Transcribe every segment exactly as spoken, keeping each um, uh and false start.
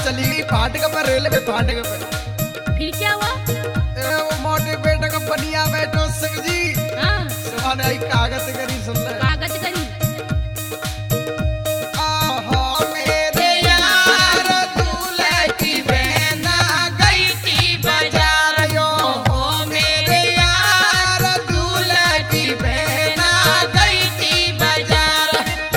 चली गई फाटक पर, रेलवे फाटक पर। फिर क्या हुआ? ए, वो मोटे पेट का बनिया बैठो सिंह जी। हाँ, सुबह ने आई कागज करी, सुन ले। कागज करी। आहो मेरे यार दूल्हे की बहन गई थी बाजार यो, हो मेरे यार दूल्हे की बहन गई थी बाजार।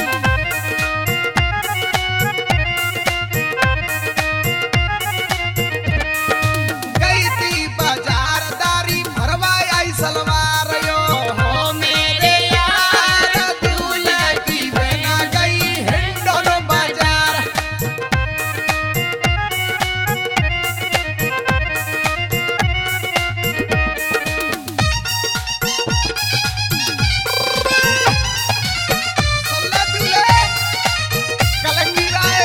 गई थी बाजार दारी भरवाई आई सलवार यो, हो मेरे यार दूल्हे की बहन गई हिंडोन बाजार। सल्ला दूल्हे कलंगी राय।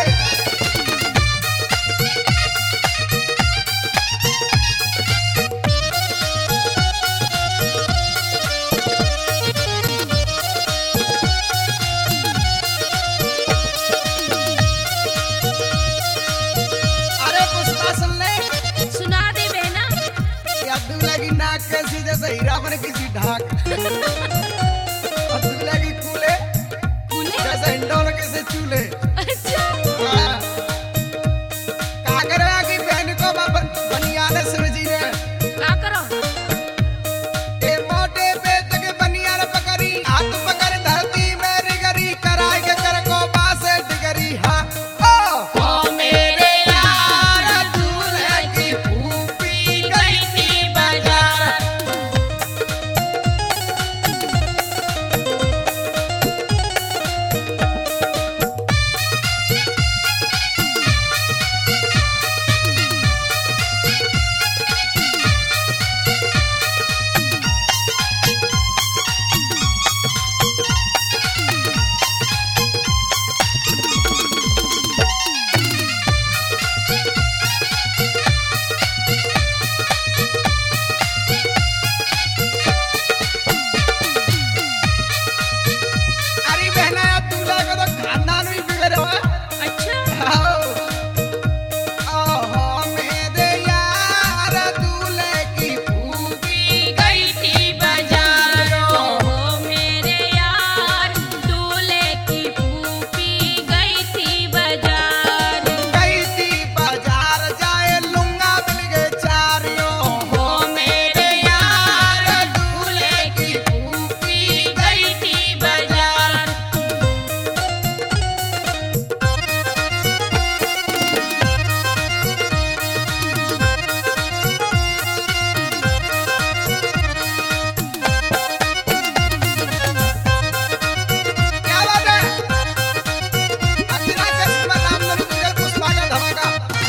अरे पुष्पा सुन ले, सुना दे बहना। या दूल्हे की नाक कैसी जैसे हीरा बन किसी ढाक, और दूल्हे की कूले कूले? जैसे हिंडोन किसी चूल्हे। अच्छा। हाँ। कागरा की बहन को बन- बनियान शिव जी ने क्या करो? ए मोटे पेट के बनियान पकड़ी, हाथ पकड़ धरती में रिगरी, कराई के कर को बासे डिगरी। हाँ ओ हो मेरे यार दूल्हे की फूफी गई थी बाजार। अरे बहना यार दूल्हा का तो खानदान भी बिगड़ हुआ। अच्छा। ओहो मेरे यार दूल्हे की फूफी गई थी बाजार। ओहो मेरे यार दूल्हे की फूफी गई थी बाजार। गई थी बाजार जाए लुंगा मिल गए चार यो, हो मेरे यार दूल्हे की फूफी गई थी बाजार। क्या बात है? अतना कस्म नाम न गुजर पुष्पा का धमाका।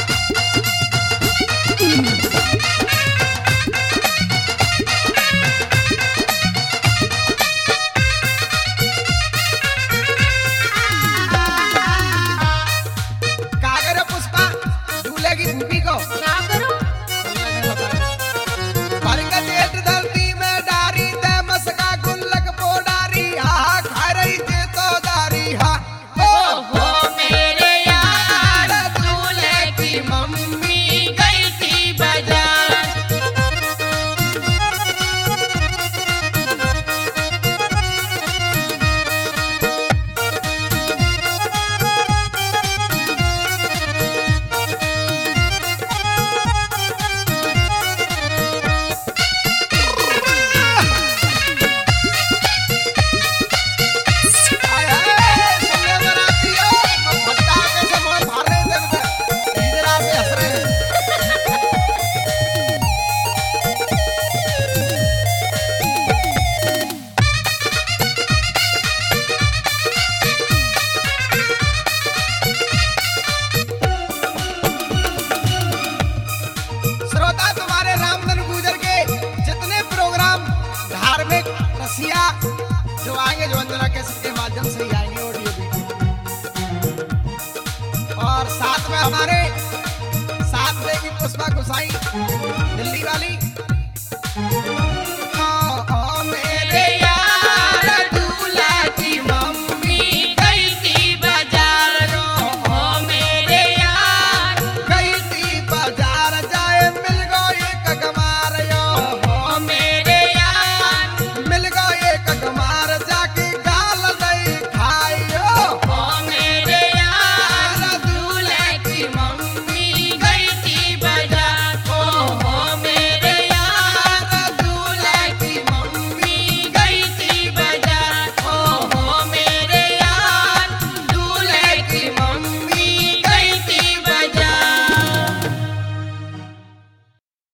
कागर पुष्पा दूल्हे की फूफी को क्या करो? बरगद जेठ धरती में डारी ते मसका गुल्लक पोडारी, हा खा रही थी तो दारी। हा ओहो मेरे यार दूल्हे की मम्मी गई थी बाजार। आय हाय सुनने बराती हो, मैं फटाके से मोर मार रहे थे उधर। इधर आके हंस रहे हैं। श्रोता तुम्हारे रामधन गुजर के जितने प्रोग्राम धार्मिक रसिया जो आएंगे, जो अंजना कैसेट के माध्यम से ही आएंगे ऑडियो वीडियो, और साथ में हमारे साथ देगी पुष्पा गुसाई दिल्ली वाली।